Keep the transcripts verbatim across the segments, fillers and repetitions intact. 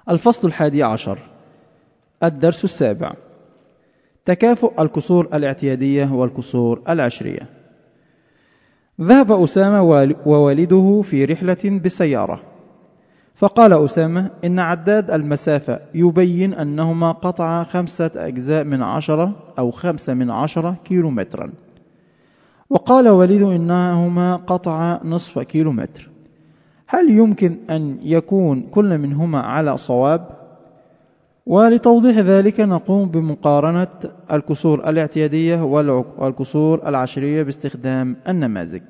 الفصل الحادي عشر. الدرس السابع: تكافؤ الكسور الاعتيادية والكسور العشرية. ذهب أسامة ووالده في رحلة بالسيارة، فقال أسامة إن عداد المسافة يبين أنهما قطعا خمسة أجزاء من عشرة أو خمسة من عشرة كيلومترا، وقال والده إنهما قطعا نصف كيلومتر. هل يمكن أن يكون كل منهما على صواب؟ ولتوضيح ذلك نقوم بمقارنة الكسور الاعتيادية والكسور العشرية باستخدام النماذج.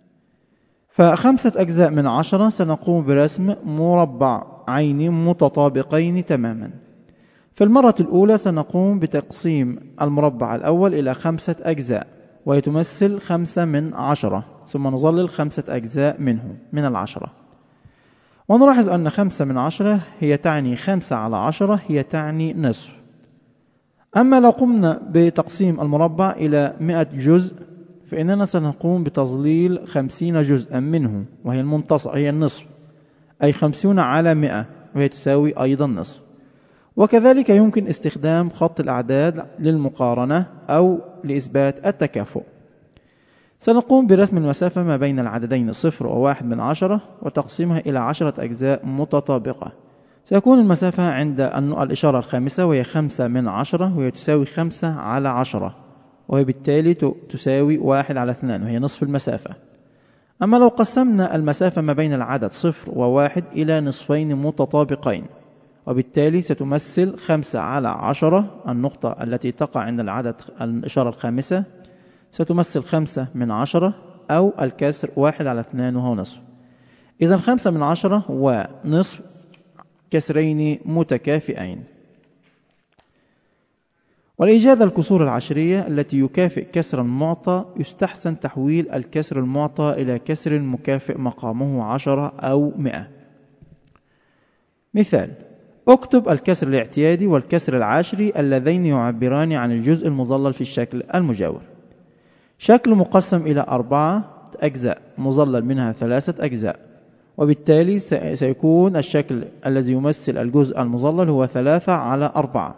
فخمسة أجزاء من عشرة سنقوم برسم مربعين متطابقين تماما. في المرة الأولى سنقوم بتقسيم المربع الأول إلى خمسة أجزاء وهي تمثل خمسة من عشرة، ثم نظلل خمسة أجزاء منه من العشرة، ونلاحظ أن خمسة من عشرة هي تعني خمسة على عشرة هي تعني نصف. أما لو قمنا بتقسيم المربع إلى مئة جزء فإننا سنقوم بتظليل خمسين جزءا منه وهي المنتصف هي النصف، أي خمسون على مئة وهي تساوي أيضا نصف. وكذلك يمكن استخدام خط الأعداد للمقارنة أو لإثبات التكافؤ. سنقوم برسم المسافة ما بين العددين صفر وواحد من عشرة وتقسيمها إلى عشرة أجزاء متطابقة. سيكون المسافة عند الإشارة الخامسة وهي خمسة من عشرة وهي تساوي خمسة على عشرة، وهي بالتالي تساوي واحد على اثنان وهي نصف المسافة. أما لو قسمنا المسافة ما بين العدد صفر وواحد إلى نصفين متطابقين، وبالتالي ستمثل خمسة على عشرة النقطة التي تقع عند العدد الإشارة الخامسة ستمثل خمسة من عشرة أو الكسر واحد على اثنان وهو نصف. إذن خمسة من عشرة ونصف كسرين متكافئين. ولإيجاد الكسور العشرية التي يكافئ كسرا معطى يستحسن تحويل الكسر المعطى إلى كسر مكافئ مقامه عشرة أو مئة. مثال: اكتب الكسر الاعتيادي والكسر العاشري اللذين يعبران عن الجزء المظلل في الشكل المجاور. شكل مقسم إلى أربعة أجزاء مظلل منها ثلاثة أجزاء، وبالتالي سيكون الشكل الذي يمثل الجزء المظلل هو ثلاثة على أربعة.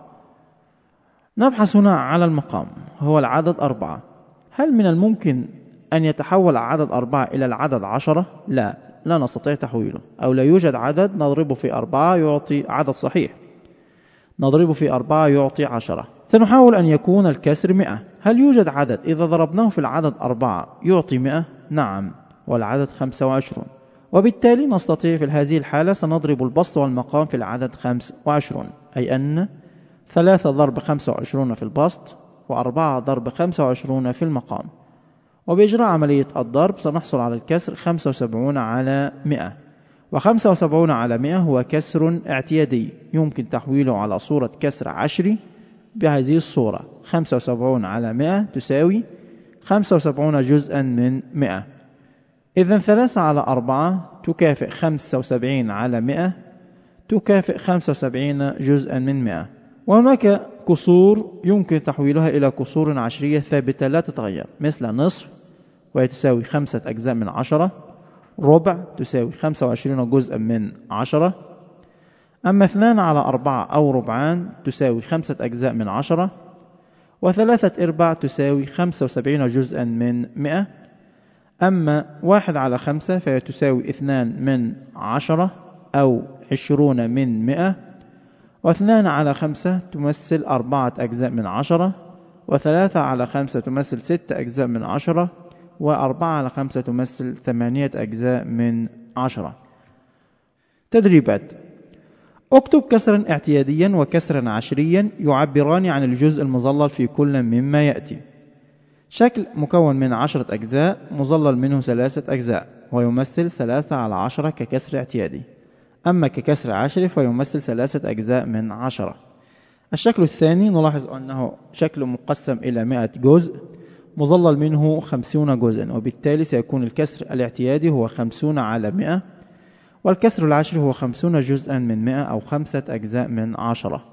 نبحث هنا على المقام هو العدد أربعة. هل من الممكن أن يتحول عدد أربعة إلى العدد عشرة؟ لا، لا نستطيع تحويله، أو لا يوجد عدد نضربه في أربعة يعطي عدد صحيح، نضربه في أربعة يعطي عشرة. سنحاول أن يكون الكسر مئة. هل يوجد عدد إذا ضربناه في العدد أربعة يعطي مئة؟ نعم، والعدد خمسة وعشرون. وبالتالي نستطيع في هذه الحالة سنضرب البسط والمقام في العدد خمسة وعشرون، أي أن ثلاثة ضرب خمسة وعشرون في البسط وأربعة ضرب خمسة وعشرون في المقام. وبإجراء عملية الضرب سنحصل على الكسر خمسة وسبعون على مئة، وخمسة وسبعون على مئة هو كسر اعتيادي يمكن تحويله على صورة كسر عشري بهذه الصورة: خمسة وسبعون على مئة تساوي خمسة وسبعون جزءا من مئة. إذن ثلاثة على أربعة تكافئ خمسة وسبعين على مئة تكافئ خمسة وسبعين جزءا من مئة. وهناك كسور يمكن تحويلها إلى كسور عشرية ثابتة لا تتغير، مثل نصف وهي تساوي خمسة أجزاء من عشرة، ربع تساوي خمسة وعشرين جزءا من عشرة، أما اثنان على أربعة أو ربعان تساوي خمسة أجزاء من عشرة، وثلاثة إرباع تساوي خمسة وسبعين جزءا من مئة، أما واحد على خمسة فهي تساوي اثنان من عشرة أو عشرون من مئة، واثنان على خمسة تمثل أربعة أجزاء من عشرة، وثلاثة على خمسة تمثل ستة أجزاء من عشرة، وأربعة على خمسة تمثل ثمانية أجزاء من عشرة. تدريبات: اكتب كسرا اعتياديا وكسرا عشريا يعبران عن الجزء المظلل في كل مما يأتي. شكل مكون من عشرة أجزاء مظلل منه ثلاثة أجزاء ويمثل ثلاثة على عشرة ككسر اعتيادي، أما ككسر عشري فيمثل ثلاثة أجزاء من عشرة. الشكل الثاني نلاحظ أنه شكل مقسم إلى مئة جزء مظلل منه خمسون جزءا، وبالتالي سيكون الكسر الاعتيادي هو خمسون على مئة، والكسر العشري هو خمسون جزءا من مئة أو خمسة أجزاء من عشرة.